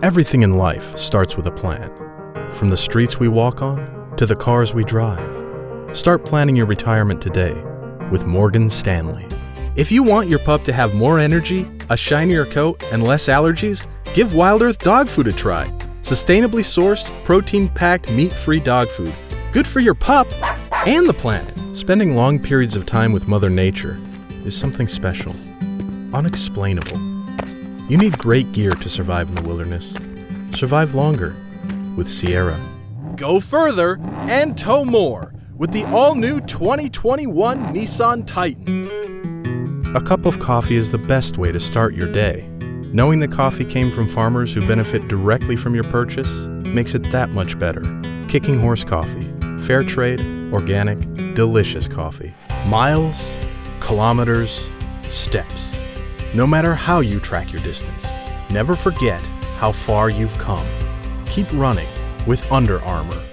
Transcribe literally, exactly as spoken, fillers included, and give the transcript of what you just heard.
Everything in life starts with a plan. From the streets we walk on to the cars we drive. Start planning your retirement today with Morgan Stanley. If you want your pup to have more energy, a shinier coat, and less allergies, give Wild Earth dog food a try. Sustainably sourced, protein-packed, meat-free dog food. Good for your pup and the planet. Spending long periods of time with Mother Nature is something special, unexplainable. You need great gear to survive in the wilderness. Survive longer with Sierra. Go further and tow more with the all-new twenty twenty-one Nissan Titan. A cup of coffee is the best way to start your day. Knowing that coffee came from farmers who benefit directly from your purchase makes it that much better. Kicking Horse Coffee. Fair trade, organic, delicious coffee. Miles, kilometers, steps. No matter how you track your distance, never forget how far you've come. Keep running with Under Armour.